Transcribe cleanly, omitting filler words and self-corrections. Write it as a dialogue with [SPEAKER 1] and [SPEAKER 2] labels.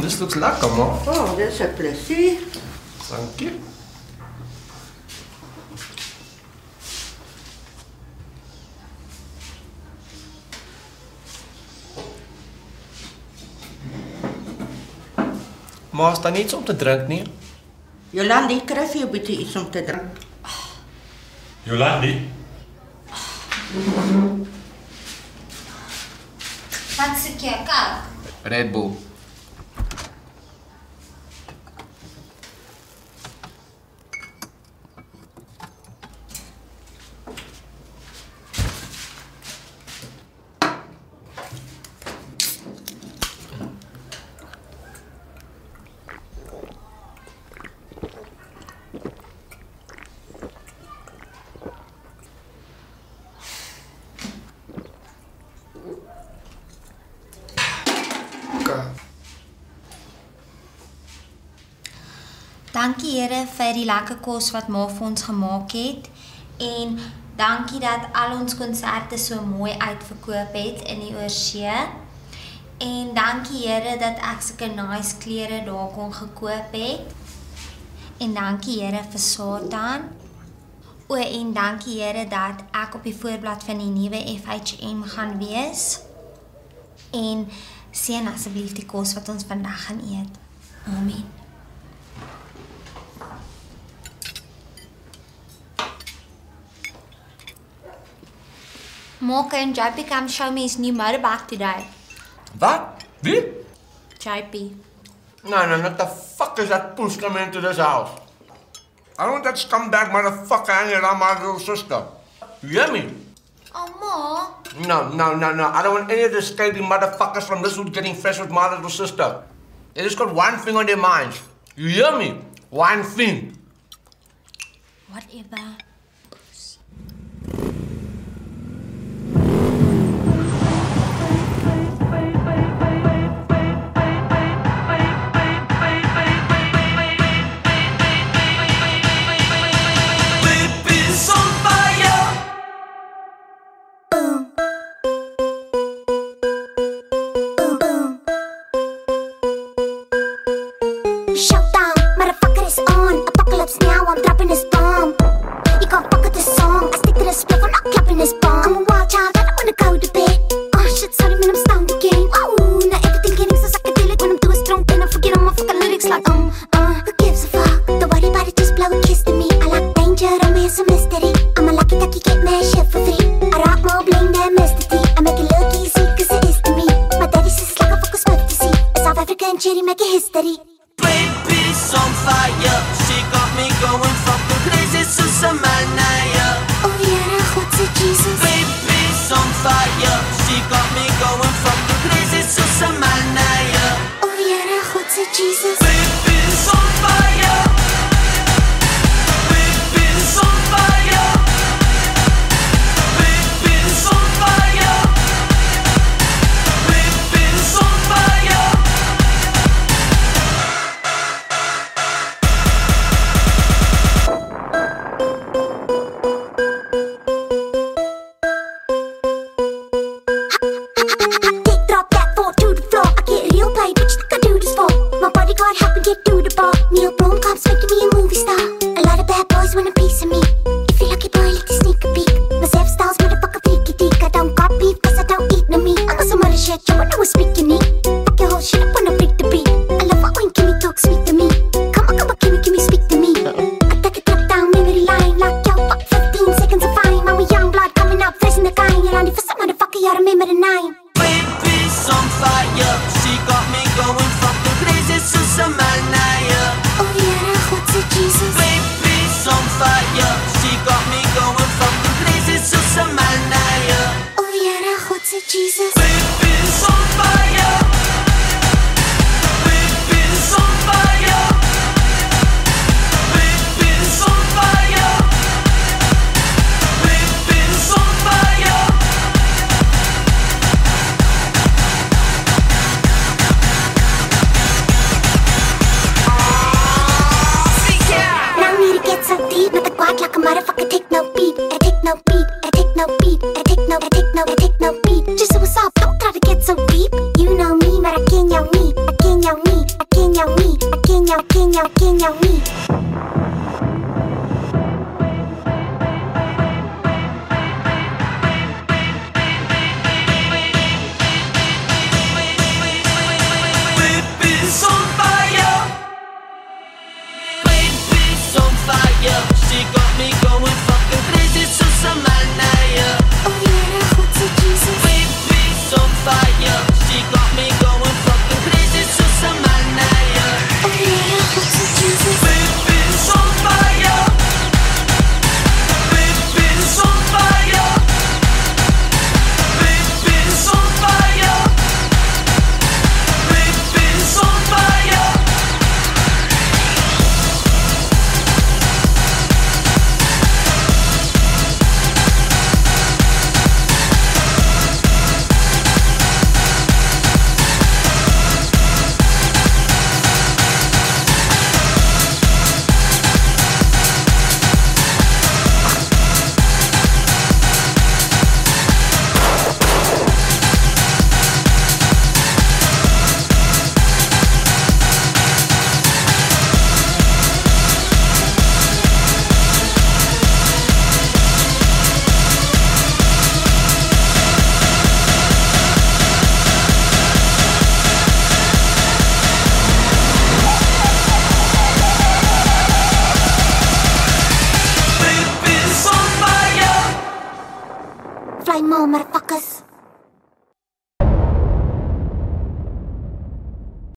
[SPEAKER 1] This looks lekker, man.
[SPEAKER 2] Oh, dis 'n plesier.
[SPEAKER 1] Dankie. Maar is daar niets om te drink nie?
[SPEAKER 2] Jolandi, kry vir jou bietjie iets om te drink.
[SPEAKER 3] Jolandi?
[SPEAKER 4] Wat soek jy, Coke?
[SPEAKER 1] Red Bull.
[SPEAKER 4] Dankie Here vir die lekker kos wat ma vir ons gemaak het en dankie dat al ons konserte so mooi uitverkoop het in die oorsee. En dankie Here dat ek sulke nice klere daar kon gekoop het. En dankie Here vir Satan. En dankie Here dat ek op die voorblad van die nuwe FHM gaan wees. En seën asseblief die kos wat ons vandag gaan eet. Amen. Mocha and JP come show me his new motorbike today.
[SPEAKER 1] What? Wie?
[SPEAKER 4] JP.
[SPEAKER 1] No, what the fuck is that puss coming into this house? I don't want that scumbag motherfucker hanging around my little sister. You hear me?
[SPEAKER 4] Oh, Ma.
[SPEAKER 1] No. I don't want any of the scaly motherfuckers from this hood getting fresh with my little sister. They just got one thing on their minds. You hear me? One thing.
[SPEAKER 4] Whatever.
[SPEAKER 5] Shutdown, motherfucker is on. Apocalypse now, I'm dropping this bomb. You can't fuck with this song. I stick to the split, I'm not clapping this bomb. I'm a wild child, I don't wanna go to bed. Oh shit, sorry man, I'm stoned again. Oh, now everything getting so psychedelic. When I'm doing strong pain, I forget all my fucking lyrics like who gives a fuck? Don't worry about it, just blow a kiss to me. I like danger, I'm here, some mystery. I'm a lucky ducky, get mad shit for free. I rock more bling than Mr. T. I make it look easy, cause it is to me. My daddy says it's like a fucking smoke to see. A South African cherry making history.
[SPEAKER 6] Baby's on fire, she got me going fucking crazy, Susamanaya.
[SPEAKER 5] Oh yeah, what's it, Jesus?
[SPEAKER 6] Baby's on fire, she got me going fucking crazy, Susamanaya.
[SPEAKER 5] Oh yeah, what's it, Jesus?
[SPEAKER 6] Baby's on fire. Baby's on fire. Baby's on fire. Baby's on fire.
[SPEAKER 5] Drop that four to the floor. I get real paid, what you think I do this for? My bodyguard help me get to the bar. Neil Blomkamp's making me a movie star. A lot of bad boys want a piece of me. If you lucky boy, let the sneak a peek. My self style's motherfucker freaky deek. I don't got beef, cause I don't eat no meat. I'm on some other shit, you wanna know what's speaking me. Fuck your whole shit up when I freak the beat. I love it when Kimmy talk sweet to me. Come on, Kimmy, speak to me. I take a trip down memory line. Like yo, fuck 15 seconds of fine. I'm a young blood coming up, fresh in the kind. You're on the first motherfucker, you remember the name.
[SPEAKER 6] Baby's on fire, she got me going fucking crazy, Susamanaya.
[SPEAKER 5] Oh yeah, what's it, Jesus?
[SPEAKER 6] Baby's on fire,
[SPEAKER 5] val, maar